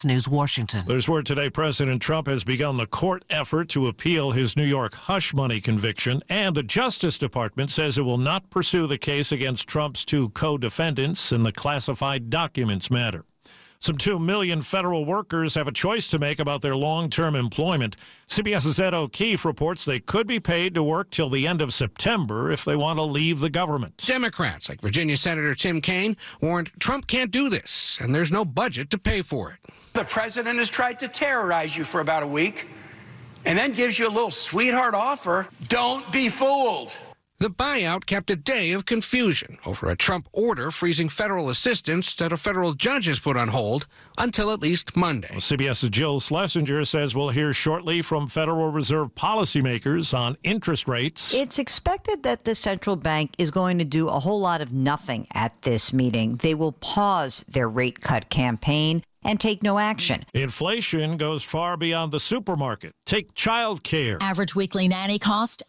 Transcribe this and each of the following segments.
News, Washington. There's word today President Trump has begun the court effort to appeal his New York hush money conviction, and the Justice Department says it will not pursue the case against Trump's two co-defendants in the classified documents matter. Some 2 million federal workers have a choice to make about their long-term employment. CBS's Ed O'Keefe reports they could be paid to work till the end of September if they want to leave the government. Democrats like Virginia Senator Tim Kaine warned Trump can't do this, and there's no budget to pay for it. The president has tried to terrorize you for about a week and then gives you a little sweetheart offer. Don't be fooled. The buyout kept a day of confusion over a Trump order freezing federal assistance that a federal judge has put on hold until at least Monday. CBS's Jill Schlesinger says we'll hear shortly from Federal Reserve policymakers on interest rates. It's expected that the central bank is going to do a whole lot of nothing at this meeting. They will pause their rate cut campaign and take no action. Inflation goes far beyond the supermarket. Take child care. Average weekly nanny cost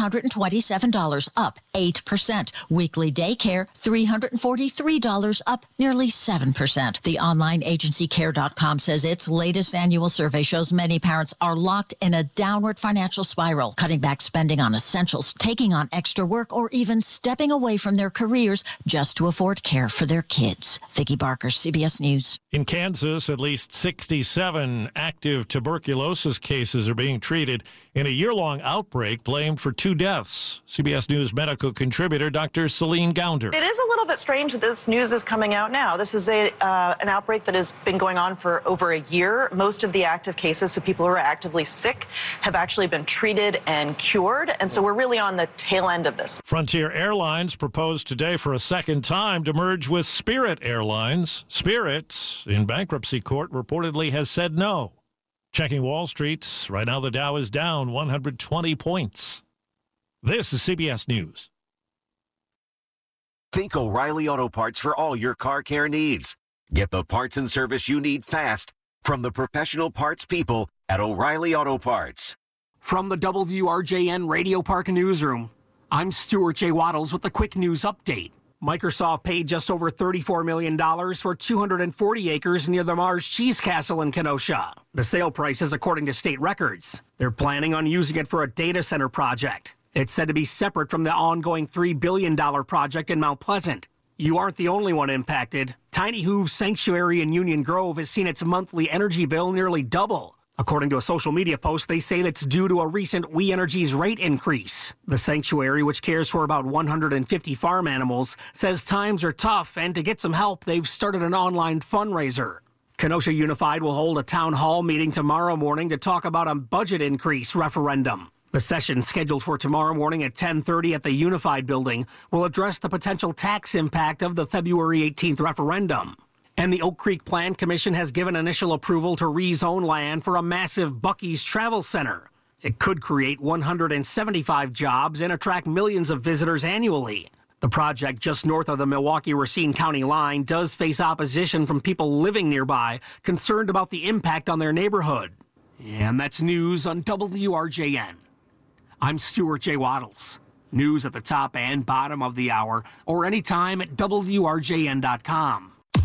$827, up 8%. Weekly daycare, $343, up nearly 7%. The online agency Care.com says its latest annual survey shows many parents are locked in a downward financial spiral, cutting back spending on essentials, taking on extra work, or even stepping away from their careers just to afford care for their kids. Vicki Barker, CBS News. In Kansas, at least 67 active tuberculosis cases are being treated in a year-long outbreak blamed for 2 deaths. CBS News medical contributor Dr. Celine Gounder. It is a little bit strange that this news is coming out now. This is an outbreak that has been going on for over a year. Most of the active cases, so people who are actively sick, have actually been treated and cured. And so we're really on the tail end of this. Frontier Airlines proposed today for a second time to merge with Spirit Airlines. Spirit, in bankruptcy court, reportedly has said no. Checking Wall Street, right now the Dow is down 120 points. This is CBS News. Think O'Reilly Auto Parts for all your car care needs. Get the parts and service you need fast from the professional parts people at O'Reilly Auto Parts. From the WRJN Radio Park Newsroom, I'm Stuart J. Waddles with the quick news update. Microsoft paid just over $34 million for 240 acres near the Mars Cheese Castle in Kenosha. The sale price is according to state records. They're planning on using it for a data center project. It's said to be separate from the ongoing $3 billion project in Mount Pleasant. You aren't the only one impacted. Tiny Hooves Sanctuary in Union Grove has seen its monthly energy bill nearly double. According to a social media post, they say that's due to a recent We Energies rate increase. The sanctuary, which cares for about 150 farm animals, says times are tough, and to get some help, they've started an online fundraiser. Kenosha Unified will hold a town hall meeting tomorrow morning to talk about a budget increase referendum. The session, scheduled for tomorrow morning at 10:30 at the Unified Building, will address the potential tax impact of the February 18th referendum. And the Oak Creek Plan Commission has given initial approval to rezone land for a massive Buc-ee's Travel Center. It could create 175 jobs and attract millions of visitors annually. The project just north of the Milwaukee-Racine County line does face opposition from people living nearby, concerned about the impact on their neighborhood. And that's news on WRJN. I'm Stuart J. Waddles. News at the top and bottom of the hour, or anytime at WRJN.com.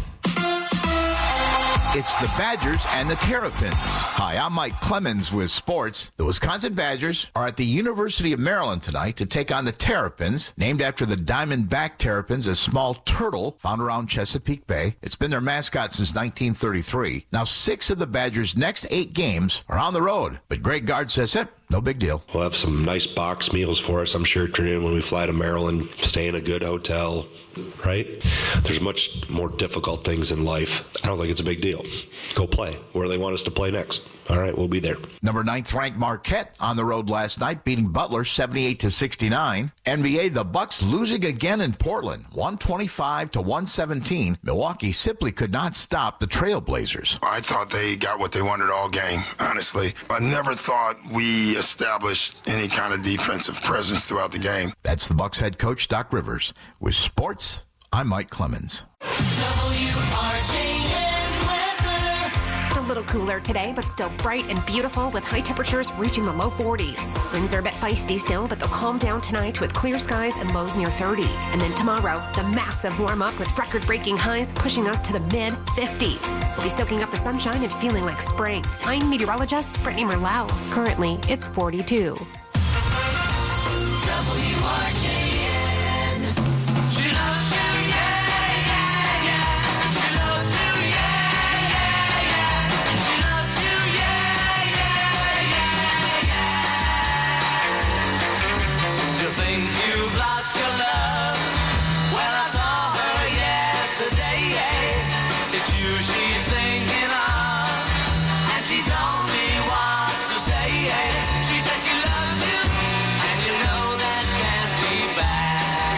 It's the Badgers and the Terrapins. Hi, I'm Mike Clemens with sports. The Wisconsin Badgers are at the University of Maryland tonight to take on the Terrapins, named after the diamondback terrapins, a small turtle found around Chesapeake Bay. It's been their mascot since 1933. Now, 6 of the Badgers' next 8 games are on the road, but Greg Gard says no big deal. We'll have some nice box meals for us, I'm sure, Trinidad, when we fly to Maryland, stay in a good hotel, right? There's much more difficult things in life. I don't think it's a big deal. Go play where they want us to play next. All right, we'll be there. Number 9th ranked Marquette on the road last night, beating Butler 78-69. NBA, the Bucks losing again in Portland, 125-117. Milwaukee simply could not stop the Trailblazers. I thought they got what they wanted all game, honestly. I never thought we established any kind of defensive presence throughout the game. That's the Bucks head coach, Doc Rivers. With sports, I'm Mike Clemens. little cooler today, but still bright and beautiful with high temperatures reaching the low 40s. Winds are a bit feisty still, but they'll calm down tonight with clear skies and lows near 30. And then tomorrow, the massive warm-up with record-breaking highs pushing us to the mid-50s. We'll be soaking up the sunshine and feeling like spring. I'm meteorologist Brittany Merlau. Currently, it's 42. WRJN. She loves you, yeah, yeah, yeah. She loves you, yeah, yeah, yeah. She loves you, yeah, yeah, yeah, yeah. You think you've lost your love? Well, I saw her yesterday. It's you she's thinking of, and she told me what to say. She said she loves you, and you know that can't be bad.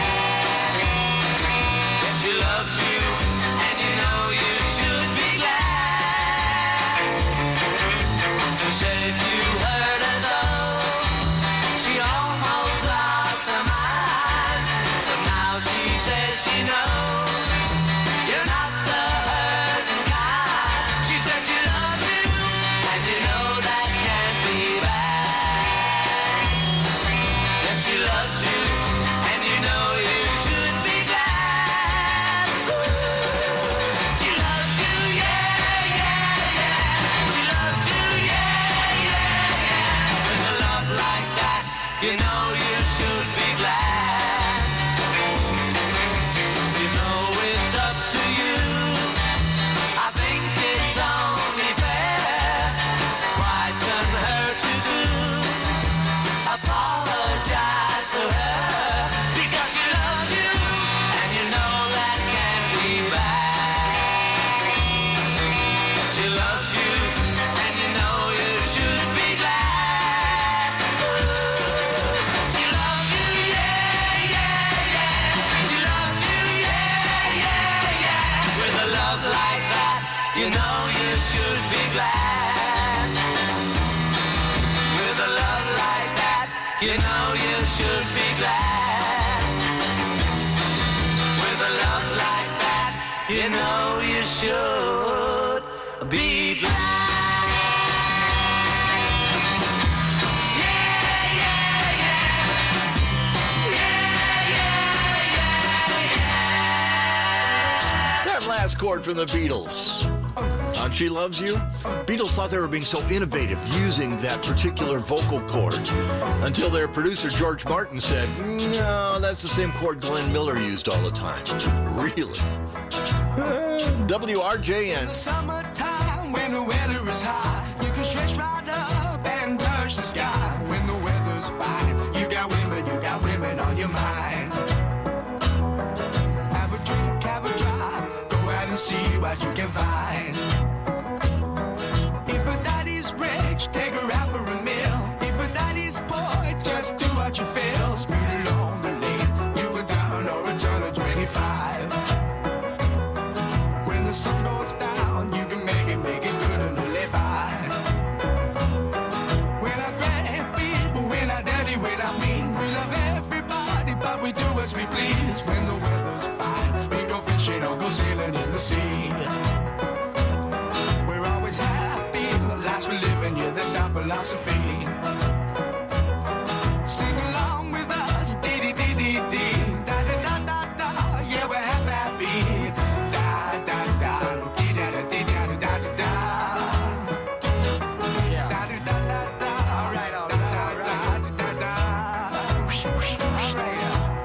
Yes, she loves you, and you know you should be glad. She said if you hurt her so, she almost lost her mind. But now she says she knows you're not the hurting kind. She said she loves you, and you know that can't be bad. Yes, she loves you, and you know you should be glad. She loves you, yeah, yeah, yeah. She loves you, yeah, yeah, yeah. With a love like that, you know you should be glad. You know it's up to you. I think it's only fair. Pride can hurt you too. Apologize to her because she loves you, and you know that can't be bad. She loves you, and you know you should be glad. She loves you, yeah, yeah, yeah. She loves you, yeah, yeah, yeah. With a love like that, you know you should be glad. With a love like that, you know you should be glad. With a love like that, you know you should be glad. Yeah, yeah, yeah. Yeah, yeah, yeah, yeah. That last chord from the Beatles. On She Loves You, Beatles thought they were being so innovative using that particular vocal chord until their producer George Martin said, no, that's the same chord Glenn Miller used all the time. Really? WRJN. Summertime when the weather is high, you can stretch right up and touch the sky. When the weather's fine, you got women on your mind. Have a drink, have a drive, go out and see what you can find. If a daddy's rich, take her out for a meal. If a daddy's poor, just do what you feel. Speed along the lane, you can turn or a turn of 25. When the sun goes down, you can make it good and live by. When I grab people, when I daddy, when I mean, we love everybody, but we do as we please. When the weather's fine, we go fishing or go sailing in the sea. We're always happy, lives we're living, yeah, that's our philosophy. Sing along with us, dee-dee-dee-dee-dee, da-da-da-da-da, yeah, we're happy. Da-da-da, dee-da-da-dee-da-da-da-da. Da-da-da-da-da, all right, all right, da-da-da-da-da. Whoosh, whoosh, all right.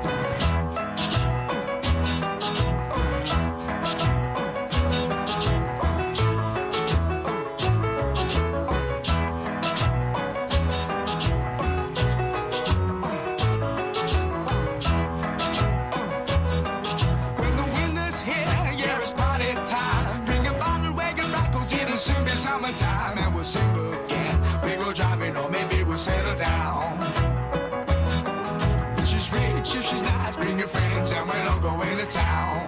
When the winter's here, yeah, it's party time. Bring a bottle, wagon back, 'cause it'll soon be summertime. And we'll sing again. We go driving, or maybe we'll settle down. If she's rich, if she's nice, bring your friends, and we'll all go into town.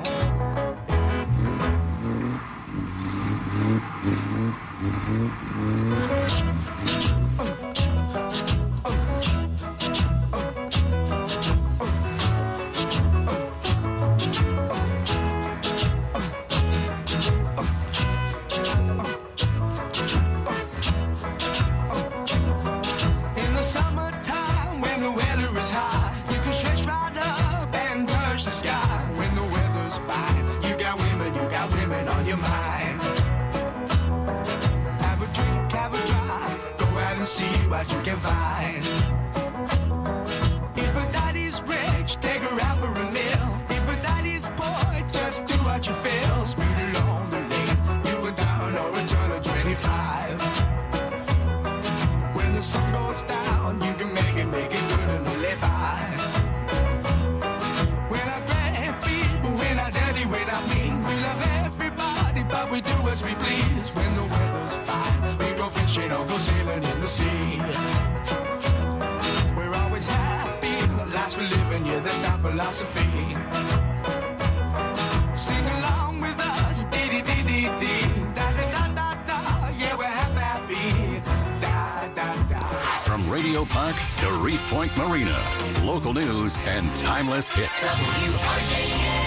and see what you can find. If a daddy's rich, take her out for a meal. If a daddy's poor, just do what you feel. Speed along the lane, do a turn or a turn of 25. When the sun goes down, you can make it good and live by. When I grab people, when I daddy, when I mean, we love everybody, but we do as we please. When the weather's fine, we go fishing or go sailing in the sea. We're always happy, the lives we live in, yeah, that's our philosophy. Sing along with us, dee-dee-dee-dee-dee, da-da-da-da-da, yeah, we're happy, da-da-da. From Radio Park to Reef Point Marina, local news and timeless hits. WRJN.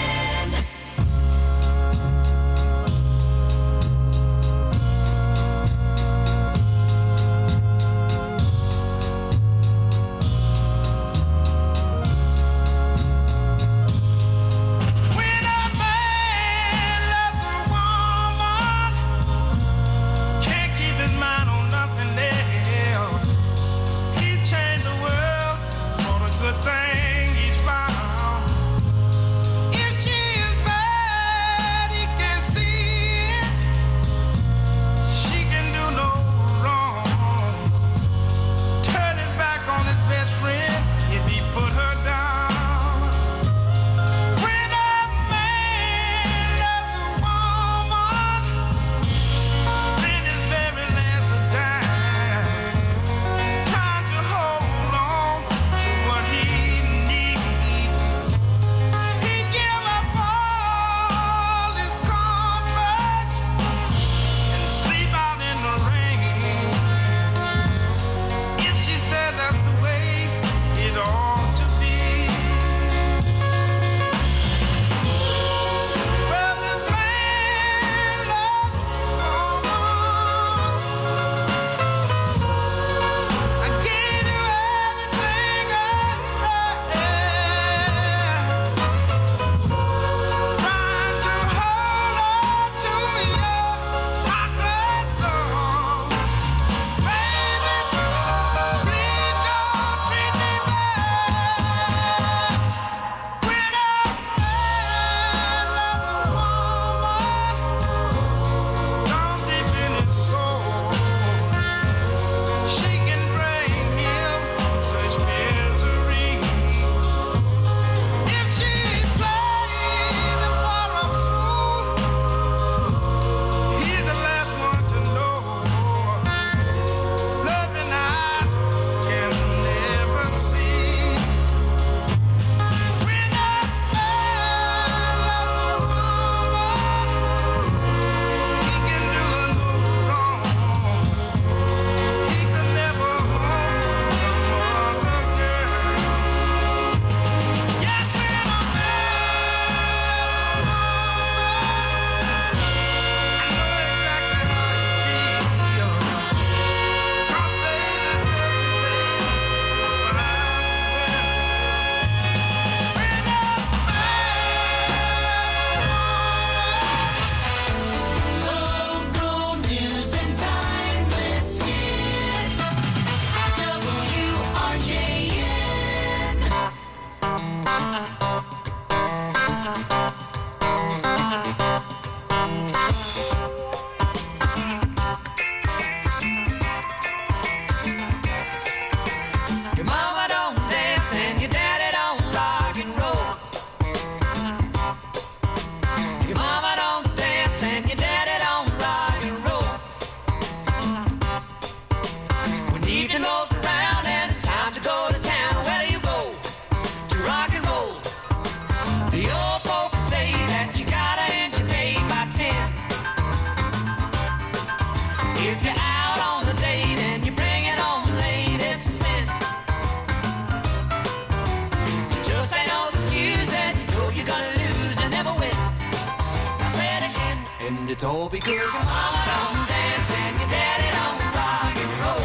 It's all because your mama don't dance and your daddy don't rock and roll.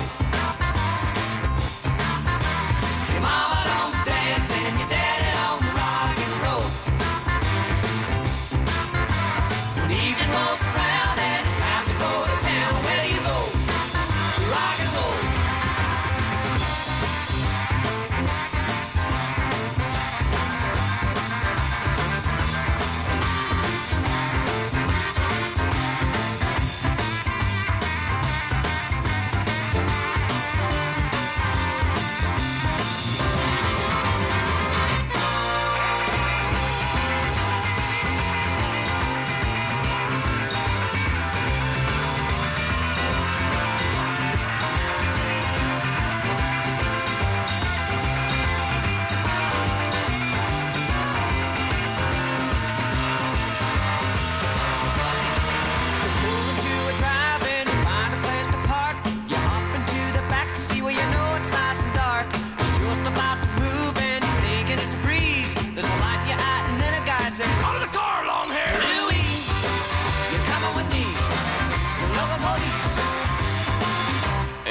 Your mama don't dance and your daddy don't rock and roll. When evening rolls around and it's time to go to town, where do you go? To rock and roll.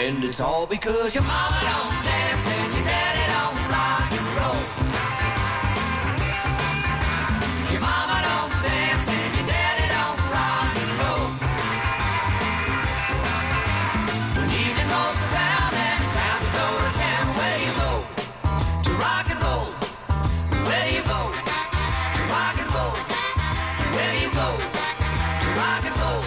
And it's all because your mama don't dance and your daddy don't rock and roll. Your mama don't dance and your daddy don't rock and roll. When evening rolls around and it's time to go to town, where you go to rock and roll? Where you go to rock and roll? Where you go to rock and roll?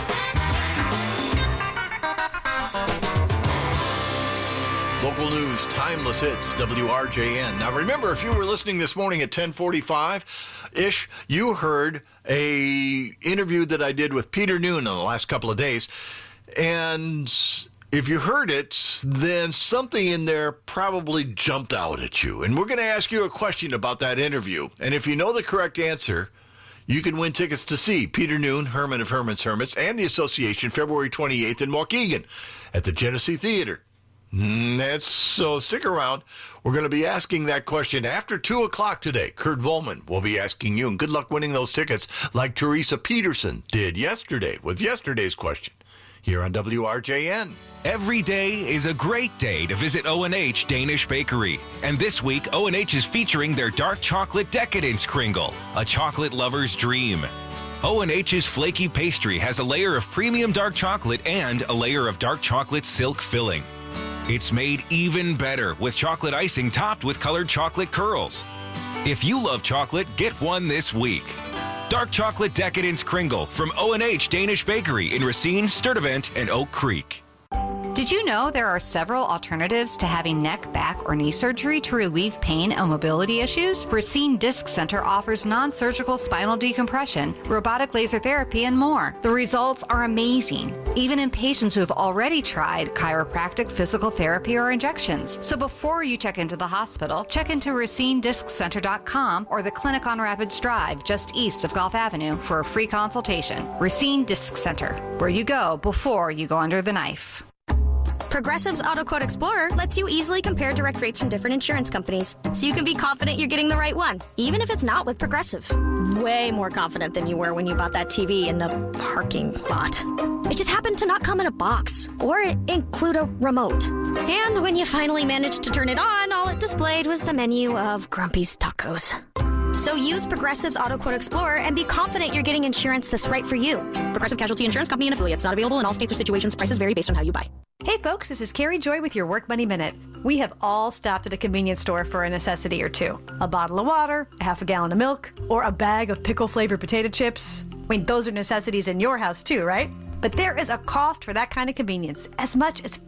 Local news, timeless hits, WRJN. Now remember, if you were listening this morning at 10:45-ish, you heard a interview that I did with Peter Noon in the last couple of days. And if you heard it, then something in there probably jumped out at you. And we're going to ask you a question about that interview. And if you know the correct answer, you can win tickets to see Peter Noon, Herman of Herman's Hermits, and the Association, February 28th in Waukegan at the Genesee Theater. So stick around. We're going to be asking that question after 2 o'clock today. Kurt Volman will be asking you, and good luck winning those tickets like Teresa Peterson did yesterday with yesterday's question here on WRJN. Every day is a great day to visit O&H Danish Bakery. And this week, O&H is featuring their dark chocolate decadence kringle, a chocolate lover's dream. O&H's flaky pastry has a layer of premium dark chocolate and a layer of dark chocolate silk filling. It's made even better with chocolate icing topped with colored chocolate curls. If you love chocolate, get one this week. Dark Chocolate Decadence Kringle from O&H Danish Bakery in Racine, Sturtevant, and Oak Creek. Did you know there are several alternatives to having neck, back, or knee surgery to relieve pain and mobility issues? Racine Disc Center offers non-surgical spinal decompression, robotic laser therapy, and more. The results are amazing, even in patients who have already tried chiropractic, physical therapy, or injections. So before you check into the hospital, check into RacineDiscCenter.com or the clinic on Rapids Drive, just east of Gulf Avenue, for a free consultation. Racine Disc Center, where you go before you go under the knife. Progressive's Auto Quote Explorer lets you easily compare direct rates from different insurance companies, so you can be confident you're getting the right one, even if it's not with Progressive. Way more confident than you were when you bought that TV in the parking lot. It just happened to not come in a box or include a remote. And when you finally managed to turn it on, all it displayed was the menu of Grumpy's Tacos. So use Progressive's Auto Quote Explorer and be confident you're getting insurance that's right for you. Progressive Casualty Insurance Company and affiliates. Not available in all states or situations. Prices vary based on how you buy. Hey folks, this is Carrie Joy with your Work Money Minute. We have all stopped at a convenience store for a necessity or two. A bottle of water, a half a gallon of milk, or a bag of pickle-flavored potato chips. I mean, those are necessities in your house too, right? But there is a cost for that kind of convenience, as much as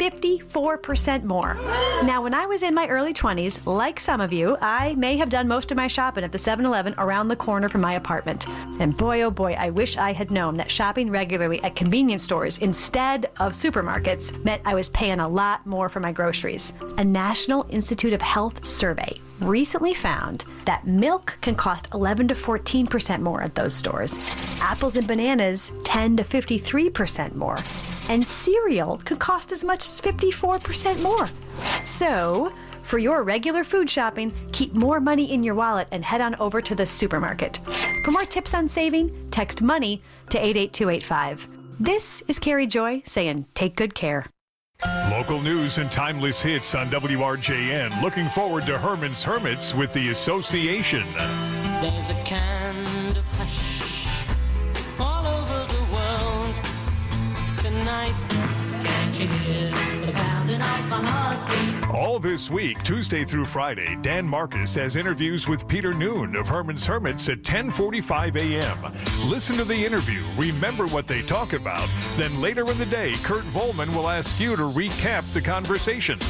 54% more. Now, when I was in my early 20s, like some of you, I may have done most of my shopping at the 7-Eleven around the corner from my apartment. And boy, oh boy, I wish I had known that shopping regularly at convenience stores instead of supermarkets meant I was paying a lot more for my groceries. A National Institute of Health survey recently found that milk can cost 11 to 14% more at those stores. Apples and bananas 10 to 53% more. And cereal could cost as much as 54% more. So, for your regular food shopping, keep more money in your wallet and head on over to the supermarket. For more tips on saving, text MONEY to 88285. This is Carrie Joy saying take good care. Local news and timeless hits on WRJN. Looking forward to Herman's Hermits with the Association. There's a kind of hush all over the world tonight. Can't you hear the pounding of my heartbeat? All this week, Tuesday through Friday, Dan Marcus has interviews with Peter Noon of Herman's Hermits at 10:45 a.m. Listen to the interview, remember what they talk about, then later in the day, Kurt Volman will ask you to recap the conversation.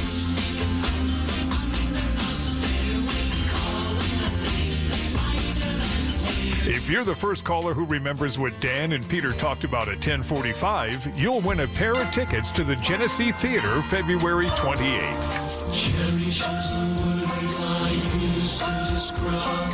If you're the first caller who remembers what Dan and Peter talked about at 10:45, you'll win a pair of tickets to the Genesee Theater February 28th. Cherish is a word I used to describe.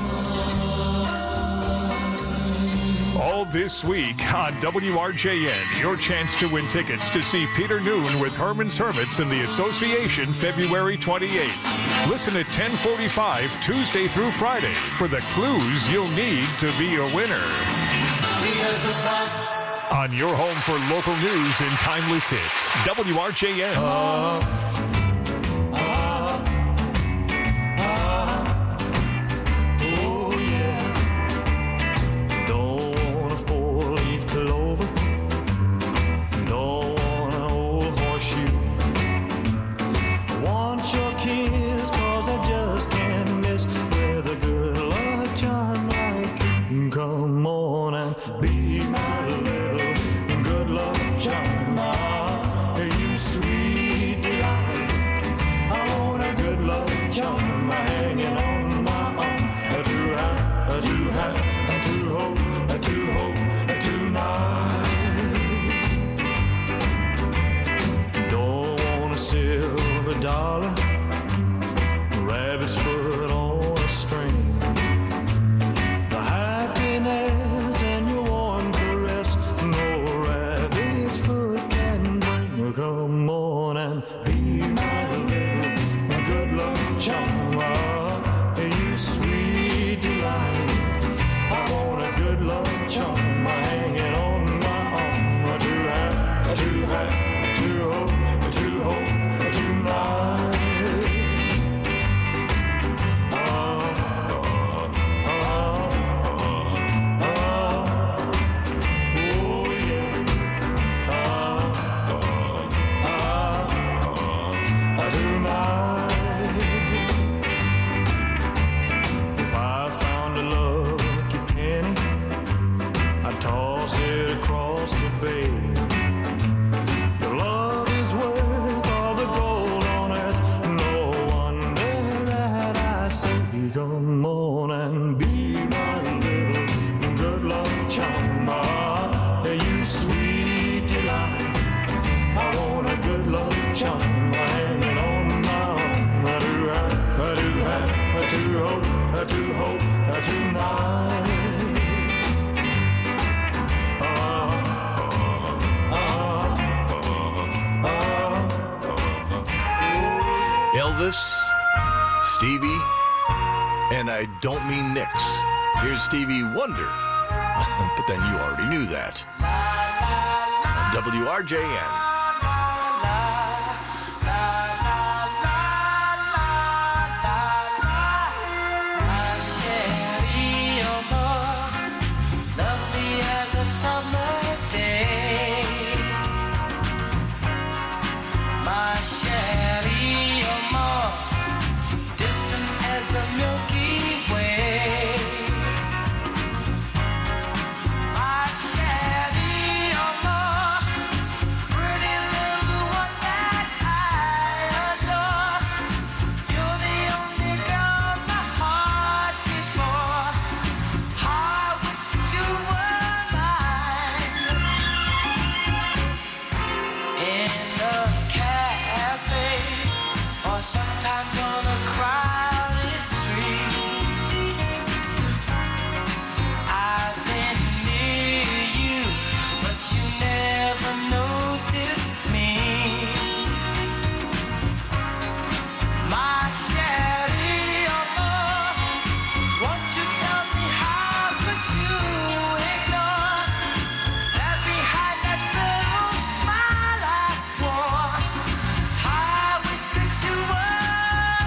All this week on WRJN, your chance to win tickets to see Peter Noon with Herman's Hermits and the Association February 28th. Listen at 10:45 Tuesday through Friday for the clues you'll need to be a winner. We are the on your home for local news and timeless hits. WRJN. Come on and be my little good luck charm. You sweet delight. I want a good luck charm hanging on my arm. Too high, too high, too hope, too hope, tonight. Don't want a silver dollar, rabbit's foot on a string. Come on and be my little good luck charm. You sweet delight. I want a good luck charm hanging on my arm. Too high, too high, too hope, tonight. Come on and be my little good luck charm. You sweet delight. I want a good luck charm hanging on my arm. Too high, too hope, tonight. Elvis, Stevie, and I don't mean Nicks. Here's Stevie Wonder. But then you already knew that. WRJN. Lovely as a summer day. My Sherry, you're more distant as the Milky Way. My Sherry, you're more pretty little one that I adore. You're the only girl my heart beats for. I wish that you were mine. In a cafe or sometimes on a crowded street, I've been near you, but you never noticed me. My Sherry, won't you tell me how could you ignore that behind that little smile I wore? I wish that you were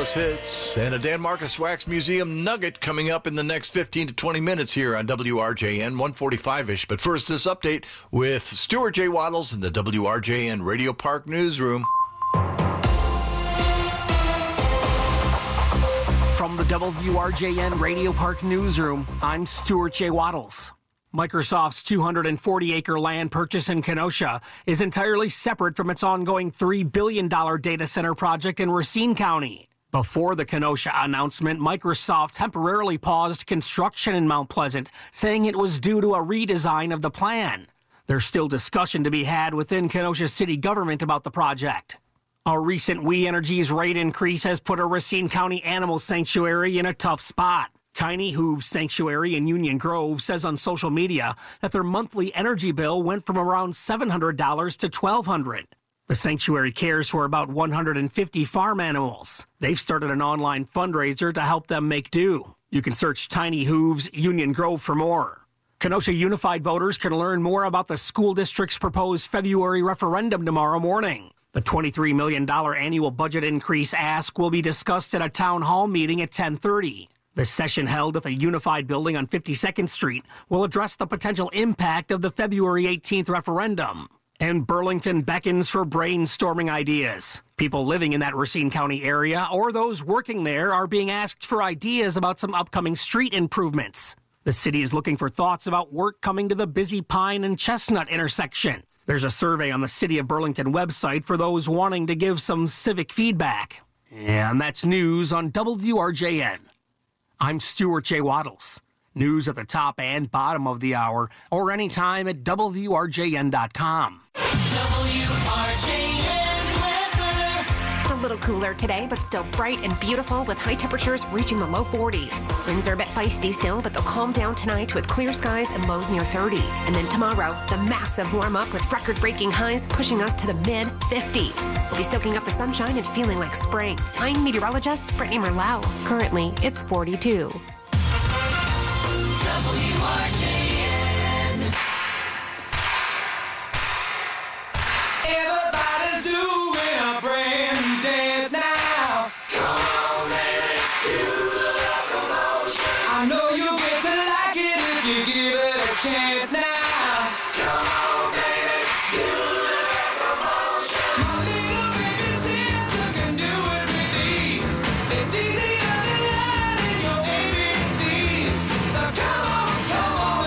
Timeless Hits and a Dan Marcus Wax Museum nugget coming up in the next 15 to 20 minutes here on WRJN 145-ish. But first, this update with Stuart J. Waddles in the WRJN Radio Park Newsroom. From the WRJN Radio Park Newsroom, I'm Stuart J. Waddles. Microsoft's 240-acre land purchase in Kenosha is entirely separate from its ongoing $3 billion data center project in Racine County. Before the Kenosha announcement, Microsoft temporarily paused construction in Mount Pleasant, saying it was due to a redesign of the plan. There's still discussion to be had within Kenosha city government about the project. A recent We Energies rate increase has put a Racine County animal sanctuary in a tough spot. Tiny Hooves Sanctuary in Union Grove says on social media that their monthly energy bill went from around $700 to $1,200. The sanctuary cares for about 150 farm animals. They've started an online fundraiser to help them make do. You can search Tiny Hooves Union Grove for more. Kenosha Unified voters can learn more about the school district's proposed February referendum tomorrow morning. The $23 million annual budget increase ask will be discussed at a town hall meeting at 10:30. The session held at the Unified Building on 52nd Street will address the potential impact of the February 18th referendum. And Burlington beckons for brainstorming ideas. People living in that Racine County area or those working there are being asked for ideas about some upcoming street improvements. The city is looking for thoughts about work coming to the busy Pine and Chestnut intersection. There's a survey on the City of Burlington website for those wanting to give some civic feedback. And that's news on WRJN. I'm Stuart J. Waddles. News at the top and bottom of the hour or anytime at WRJN.com. A little cooler today, but still bright and beautiful with high temperatures reaching the low 40s. Winds are a bit feisty still, but they'll calm down tonight with clear skies and lows near 30. And then tomorrow, the massive warm-up with record-breaking highs pushing us to the mid-50s. We'll be soaking up the sunshine and feeling like spring. I'm meteorologist Brittany Merlau. Currently, it's 42. WRJN. Everybody's doing a brand new dance now. Come on, baby, do the locomotion. I know you'll get to like it if you give it a chance now. Come on, baby, do the locomotion. My little baby sister can do it with ease. It's easier than learning your ABCs. So come on,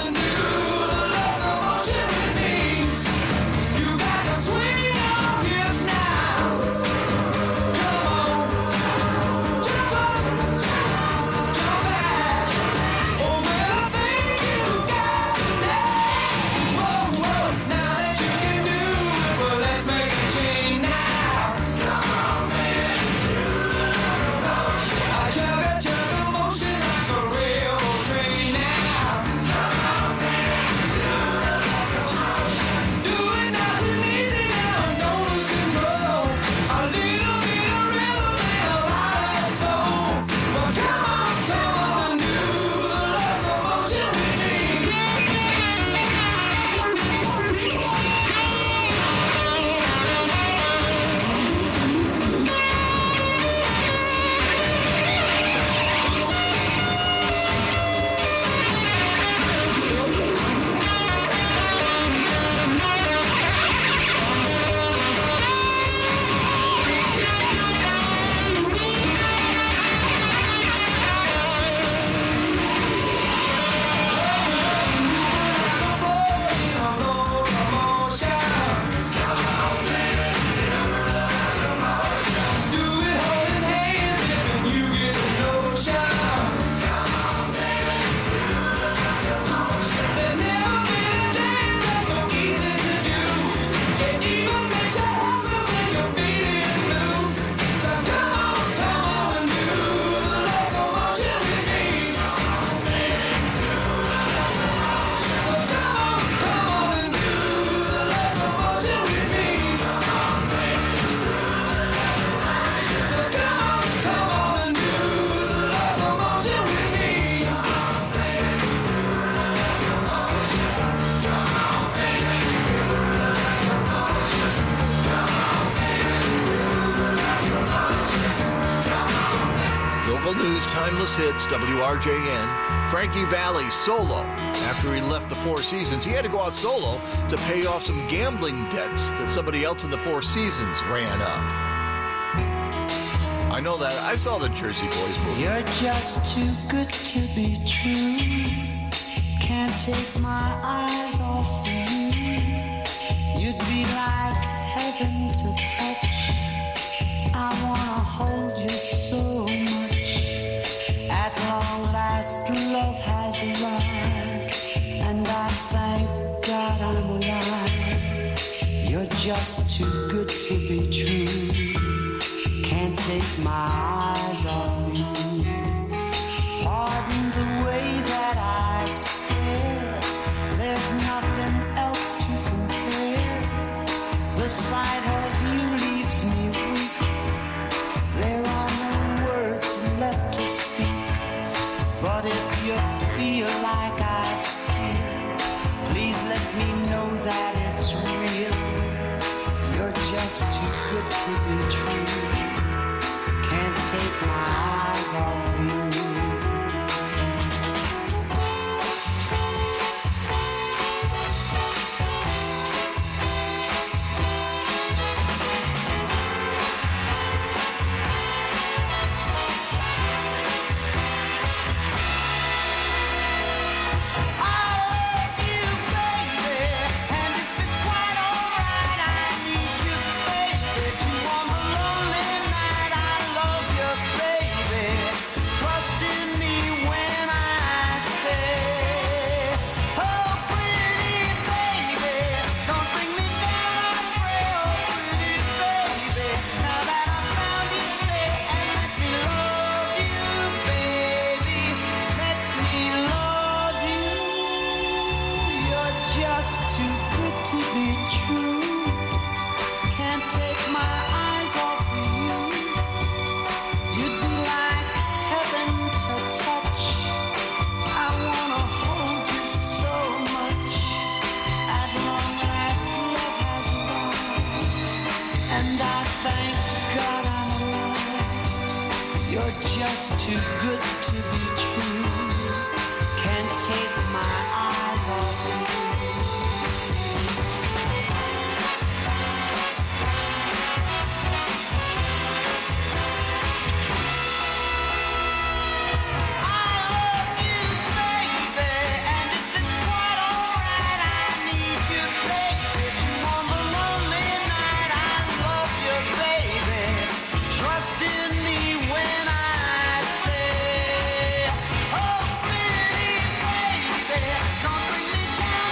Timeless Hits, WRJN. Frankie Valli solo. After he left the Four Seasons, he had to go out solo to pay off some gambling debts that somebody else in the Four Seasons ran up. I know that. I saw the Jersey Boys movie. You're just too good to be true. Can't take my eyes off you. You'd be like heaven to touch. I wanna hold you so much. At long last, love has arrived, and I thank God I'm alive. You're just too good to be true. Can't take my eyes off you. Pardon the way that I stare. There's nothing else to compare. The sight of you leaves me weak. There are no words left to speak. But if you feel like I feel, please let me know that it's real. You're just too good to be true. Can't take my eyes off you. Just too good to be true. Can't take my eyes off you. Down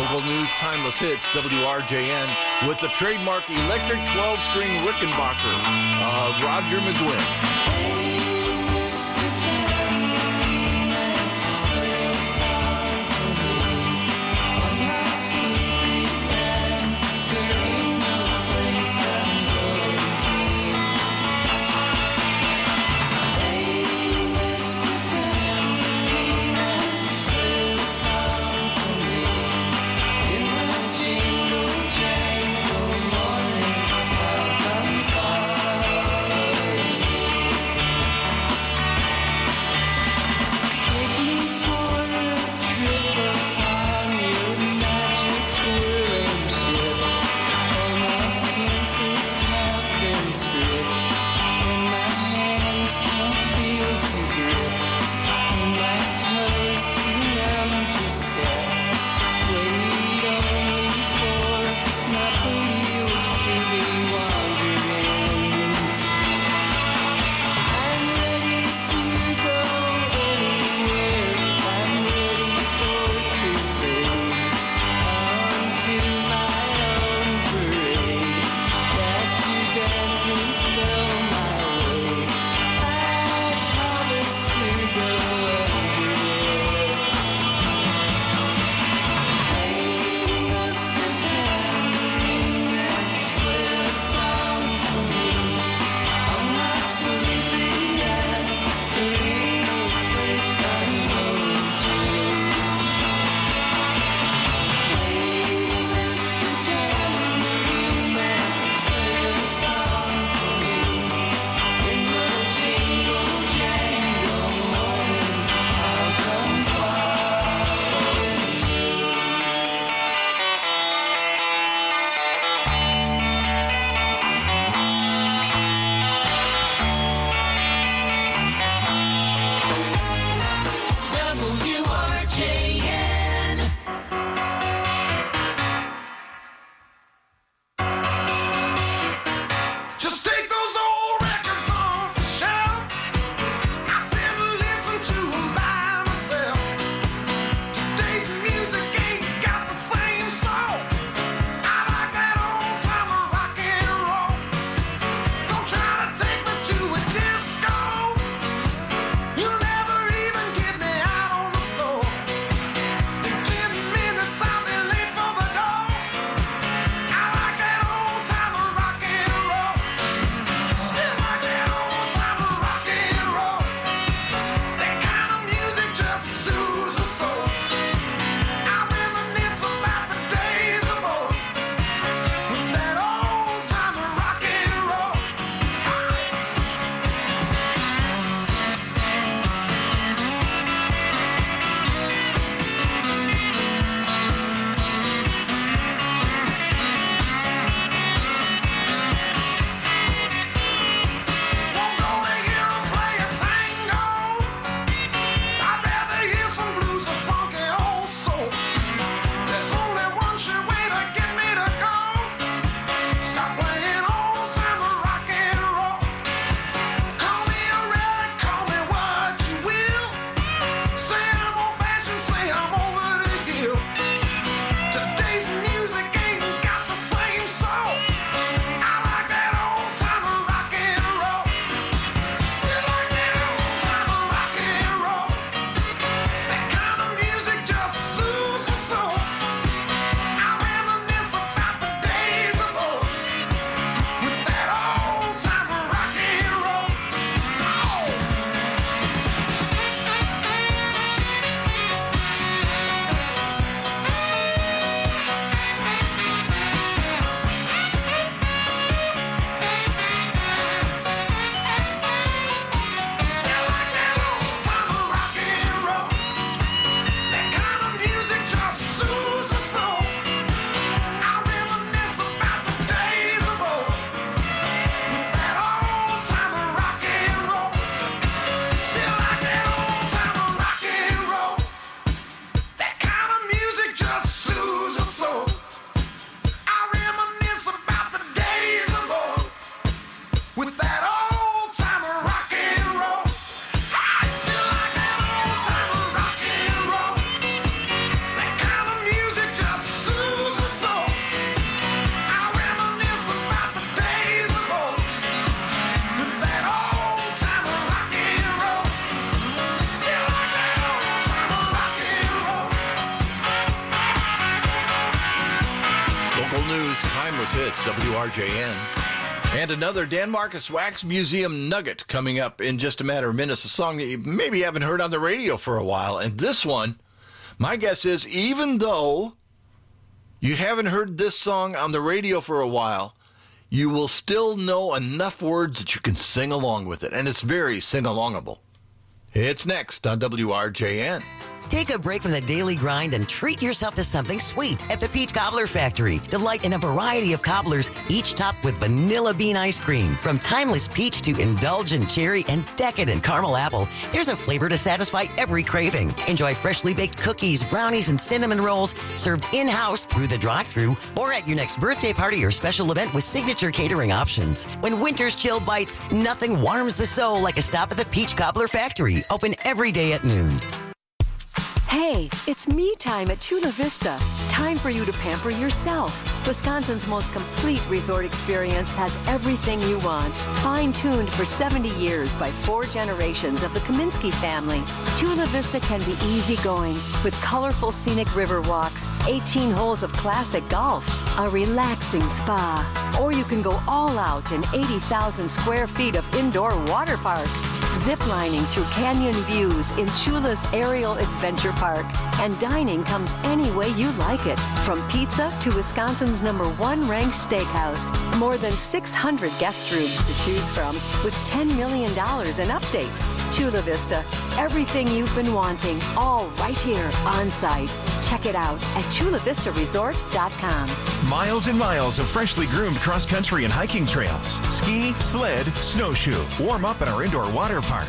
Local news, timeless hits, WRJN, with the trademark electric 12-string Rickenbacker of Roger McGuinn. is Timeless Hits, WRJN. And another Dan Marcus Wax Museum nugget coming up in just a matter of minutes. A song that you maybe haven't heard on the radio for a while. And this one, my guess is, even though you haven't heard this song on the radio for a while, you will still know enough words that you can sing along with it. And it's very sing-alongable. It's next on WRJN. Take a break from the daily grind and treat yourself to something sweet at the Peach Cobbler Factory. Delight in a variety of cobblers, each topped with vanilla bean ice cream. From timeless peach to indulgent cherry and decadent caramel apple, there's a flavor to satisfy every craving. Enjoy freshly baked cookies, brownies, and cinnamon rolls served in-house through the drive-thru or at your next birthday party or special event with signature catering options. When winter's chill bites, nothing warms the soul like a stop at the Peach Cobbler Factory. Open every day at noon. Hey, it's me time at Chula Vista. Time for you to pamper yourself. Wisconsin's most complete resort experience has everything you want. Fine-tuned for 70 years by 4 generations of the Kaminsky family. Chula Vista can be easygoing with colorful scenic river walks, 18 holes of classic golf, a relaxing spa. Or you can go all out in 80,000 square feet of indoor water park. Ziplining through canyon views in Chula's Aerial Adventure Park. And dining comes any way you like it. From pizza to Wisconsin's #1 ranked steakhouse. More than 600 guest rooms to choose from with $10 million in updates. Chula Vista, everything you've been wanting, all right here on site. Check it out at chulavistaresort.com. Miles and miles of freshly groomed cross-country and hiking trails. Ski, sled, snowshoe. Warm up at our indoor water park.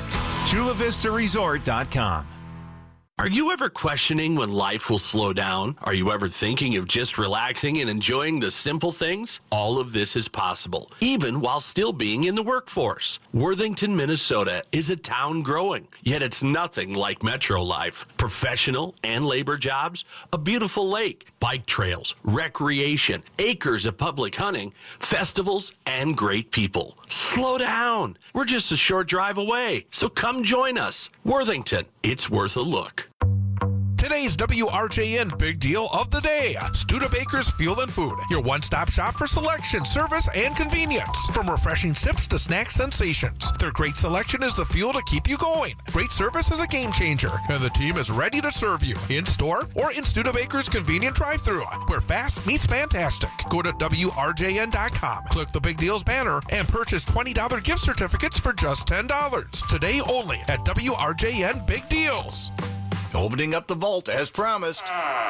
chulavistaresort.com. Are you ever questioning when life will slow down? Are you ever thinking of just relaxing and enjoying the simple things? All of this is possible, even while still being in the workforce. Worthington, Minnesota is a town growing, yet it's nothing like metro life. Professional and labor jobs, a beautiful lake, bike trails, recreation, acres of public hunting, festivals, and great people. Slow down. We're just a short drive away, so come join us. Worthington, it's worth a look. Today's WRJN Big Deal of the Day. Studebaker's Fuel and Food. Your one-stop shop for selection, service, and convenience. From refreshing sips to snack sensations. Their great selection is the fuel to keep you going. Great service is a game changer. And the team is ready to serve you. In-store or in Studebaker's convenient drive-thru. Where fast meets fantastic. Go to WRJN.com. Click the Big Deals banner and purchase $20 gift certificates for just $10. Today only at WRJN Big Deals. Opening up the vault as promised.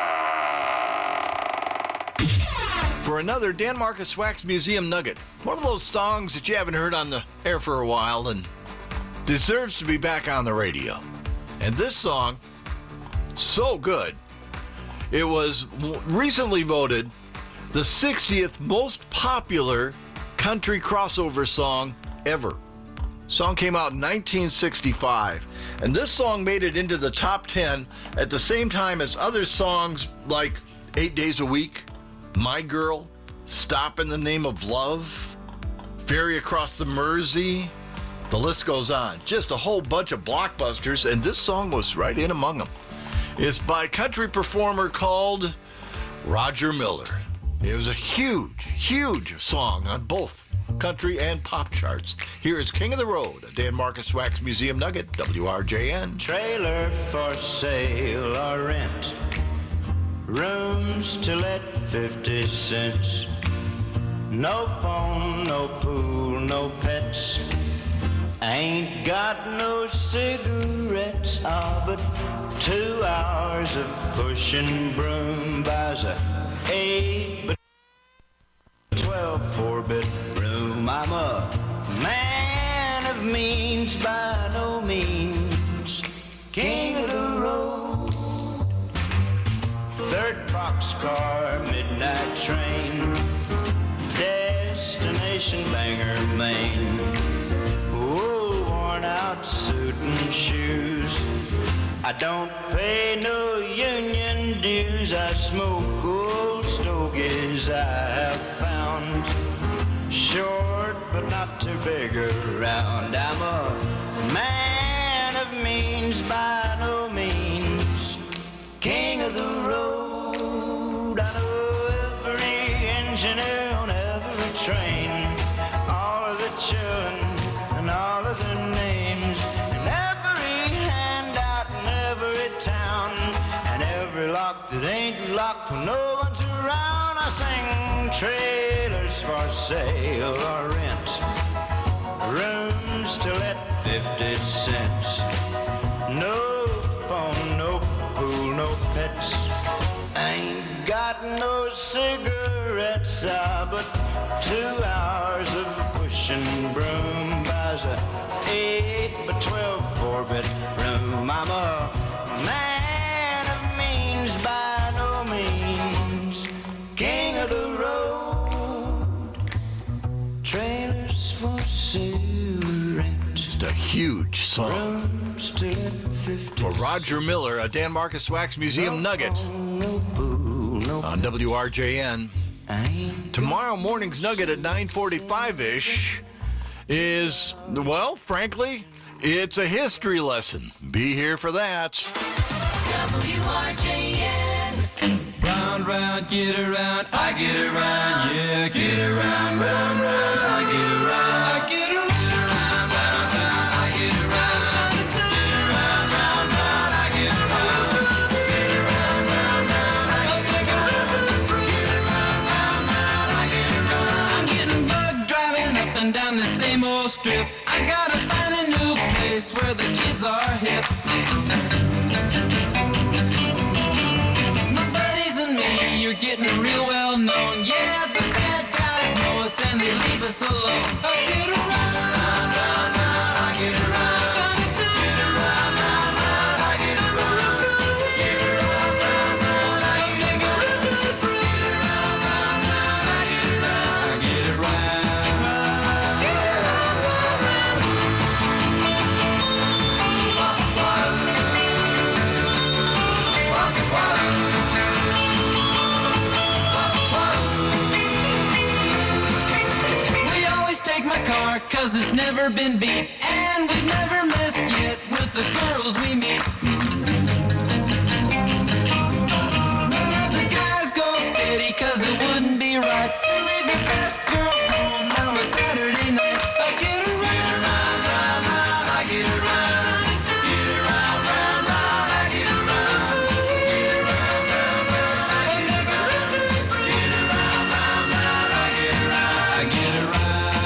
For another Dan Marcus Wax Museum nugget. One of those songs that you haven't heard on the air for a while and deserves to be back on the radio. And this song, so good. It was recently voted the 60th most popular country crossover song ever. Song came out in 1965, and this song made it into the top 10 at the same time as other songs like 8 Days a Week, My Girl, Stop in the Name of Love, Ferry Across the Mersey. The list goes on. Just a whole bunch of blockbusters, and this song was right in among them. It's by a country performer called Roger Miller. It was a huge, huge song on both country and pop charts. Here is King of the Road, a Dan Marcus Wax Museum nugget, WRJN. Trailer for sale or rent, rooms to let 50 cents. No phone, no pool, no pets. Ain't got no cigarettes, but 2 hours of pushing broom buys a 8 by 12 4-bedroom. I'm a man of means by no means, king of the road. 3rd boxcar, midnight train, destination Bangor, Maine. Whoa, worn out suit and shoes. I don't pay no union dues. I smoke old stogies I have found. Short but not too big around. I'm a man of means by no means, king of the road. I know every engineer truck that ain't locked when no one's around. I sing trailers for sale or rent, rooms to let 50 cents. No phone, no pool, no pets. Ain't got no cigarettes, but 2 hours of pushing broom buys a 8 by 12 4-bedroom. I'm a man of means by no means, king of the road, trailers for sale rent. Just a huge song. For Roger Miller, a Dan Marcus Wax Museum nugget on WRJN. Tomorrow morning's nugget at 9:45-ish is, well, frankly, it's a history lesson. Be here for that. WRJN. Round, round, get around, I get around, yeah, get around, round, round, I get around, I get around. Down the same old strip, I gotta find a new place where the kids are hip. My buddies and me, you're getting real well known. Yeah, the bad guys know us and they leave us alone. I get around, round, round, I get around. Get around, round, round, I get around. Get around, round, round, I get around. Get around, round, round, I get around. I get around. Car, 'cause it's never been beat, and we've never missed yet with the girls we meet. None of the guys go steady, 'cause it wouldn't be right to leave your best girl home on a Saturday night. I get around, round, round, round, I get around. Get around, round, round, I get around. Get around, round, round, I get around. Get around, round, round, I get around. I get around.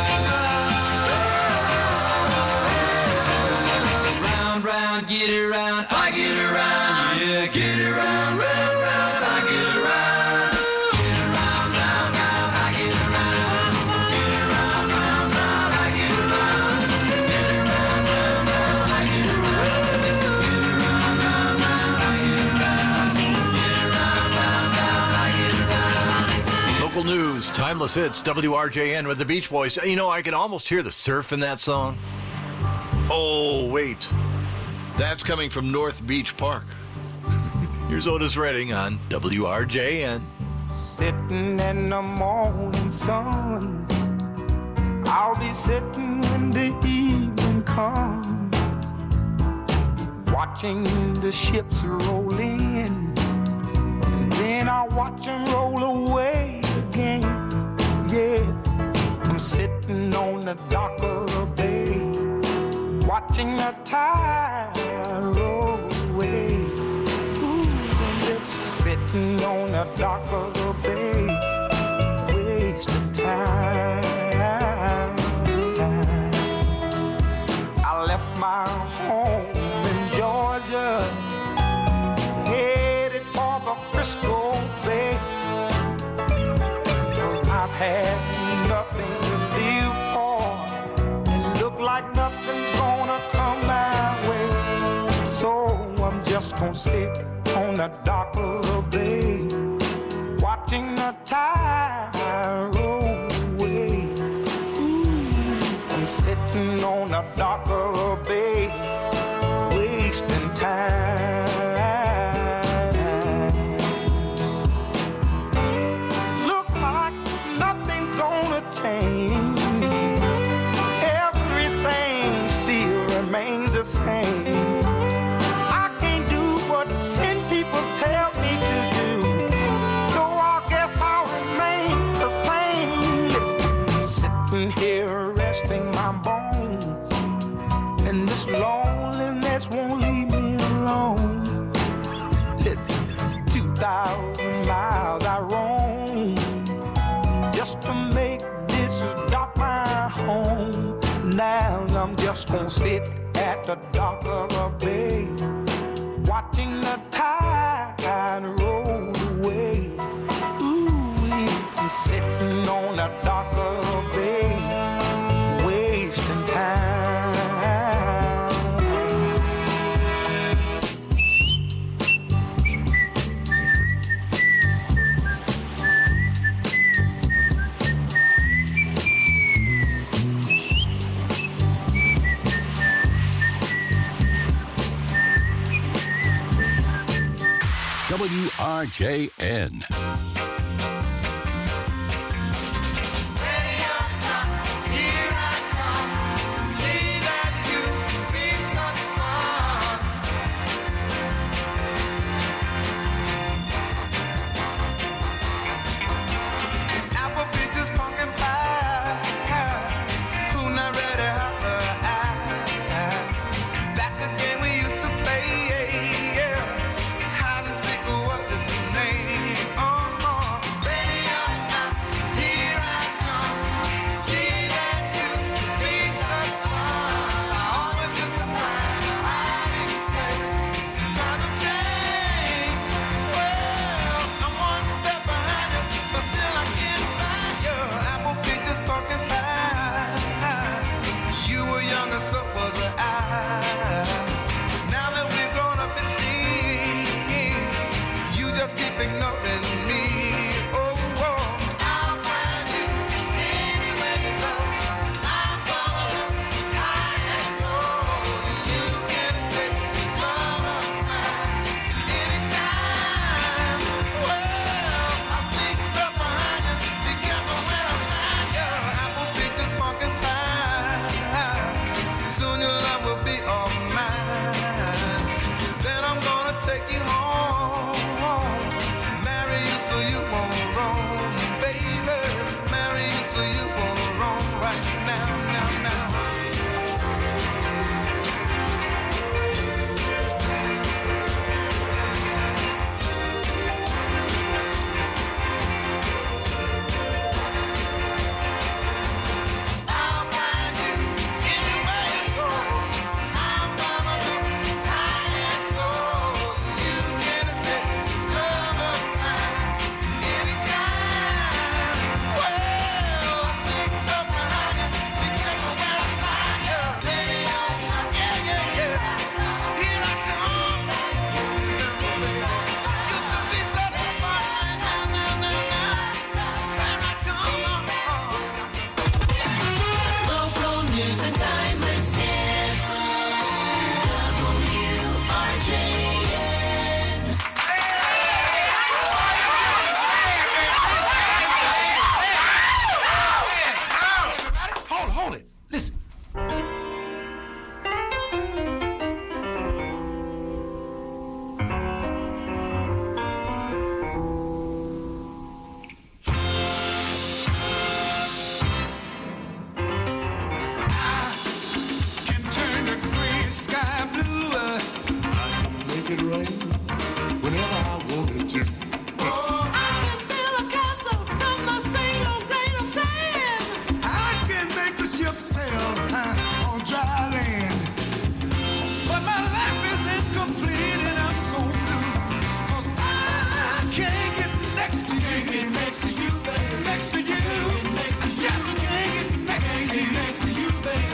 Get around, I get around, yeah, get around, round, round, I get around. Get around, round, round, I get around. Get around, round, round, I get around. Get around, round, round, I get around. Get around, round, round, I get around. Get around, round, round, I get around. Local news, timeless hits, WRJN with the Beach Boys. You know, I can almost hear the surf in that song. Oh, wait. That's coming from North Beach Park. Here's Otis Redding on WRJN. Sitting in the morning sun, I'll be sitting when the evening comes, watching the ships roll in, and then I'll watch them roll away again. Yeah, I'm sitting on the dock of the bay, watching the tide roll away. Ooh, I'm just sitting on the dock of the bay, wasting time. I left my home in Georgia, headed for the Frisco Bay, 'cause I've had nothing to live for, and look like nothing's gonna come my way. So I'm just gonna sit on the dock of the bay, watching the tide roll away. Ooh, I'm sitting on the dock of the bay, wasting time. Look like nothing's gonna change, everything still remains the same. I can't do what 10 people tell me to do, so I guess I'll remain the same. Listen, sitting here resting my bones, gonna sit at the dock of a bay, watching the tide roll away. Ooh, I'm sitting on the dock of a bay, wasting time. WRJN.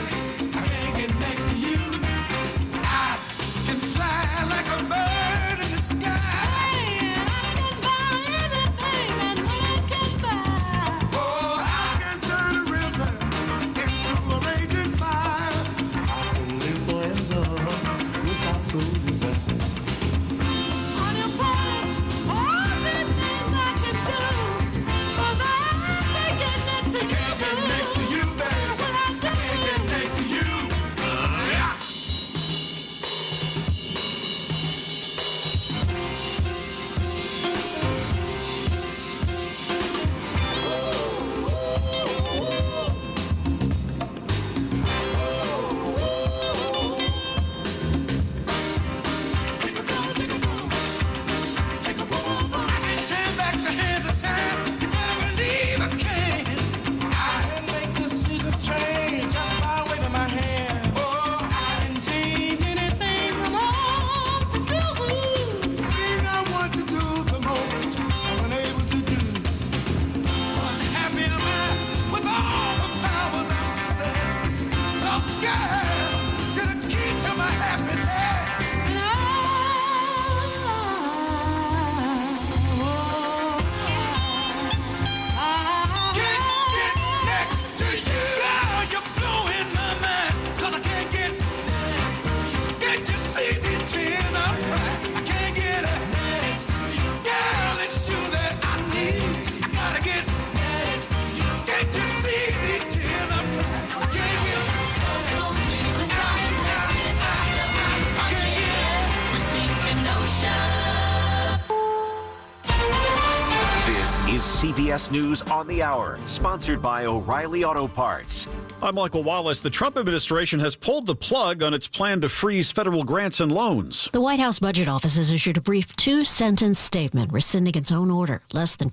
Like a bird in the This is CBS News on the Hour, sponsored by O'Reilly Auto Parts. I'm Michael Wallace. The Trump administration has pulled the plug on its plan to freeze federal grants and loans. The White House Budget Office has issued a brief two-sentence statement rescinding its own order less than